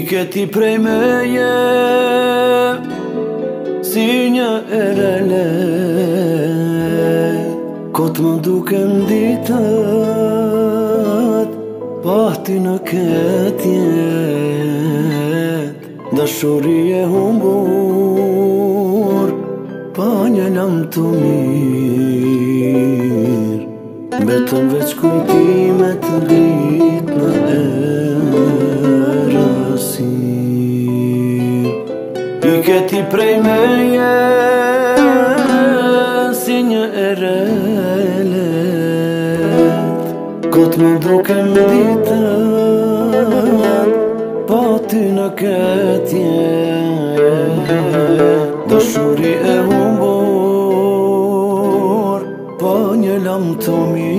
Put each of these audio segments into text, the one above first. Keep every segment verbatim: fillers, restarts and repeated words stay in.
Ike ti prej meje si një erele, kot më duken ditët pa ty në këtë jet. Dashuri e humbur pa një lam të mirë, betën veç kujtime të rrit në erësir. Ike ti prej meje si një erelet, kot më duken ditët pa ty në këtë jet. Dashuri e humbur pa një lam të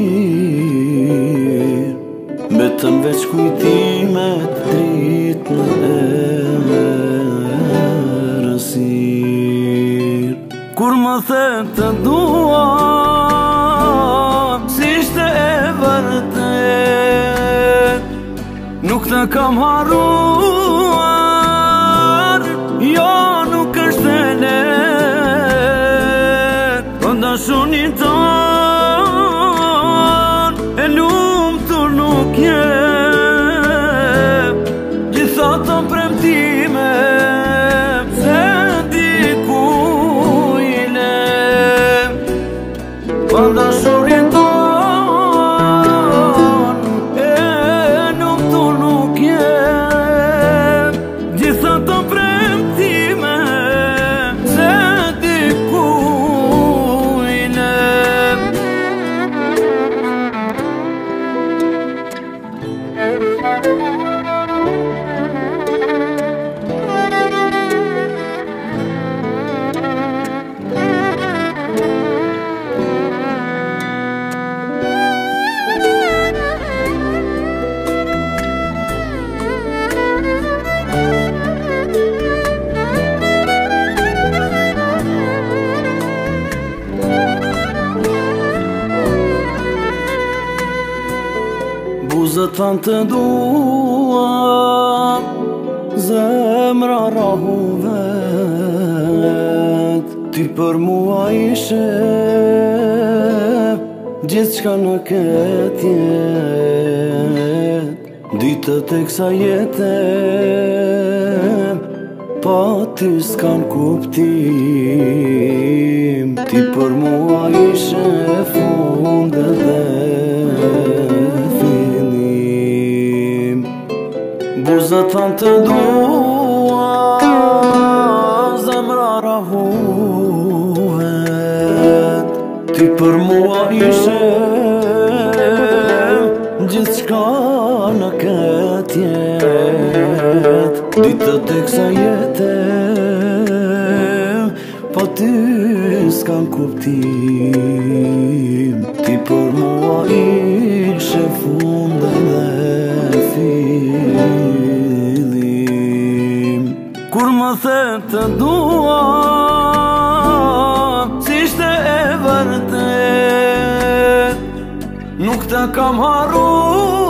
mirë, betën veç kujtimet drit në erësir. Kur më the të dua, si ishte e vërtet, nuk të kam haruar, jo nuk është e let. Po dashurin ton e lumtur nuk jep, gjitha të premtime se dikuj i lem. Po dashurin ton e lumtur nuk jep, gjitha të premtime se dikuj i lem. Buzët thanë të dua, zemra rahu vet. Ty për mua ishe gjithë qka në këtë jet. Ditët e kësa jete pa ty s'kan kuptim. Ti për mua ishe fundet dhe buzët thanë të dua, zemra rahu vet. Ty për mua ishe gjithë qka në këtë jet. Ditët e kësa jete pa ty s'kan kuptim. Ti për mua ishe fundet dhe fillim. Kur më the të dua, si ishte e vërtet, nuk të kam haruar,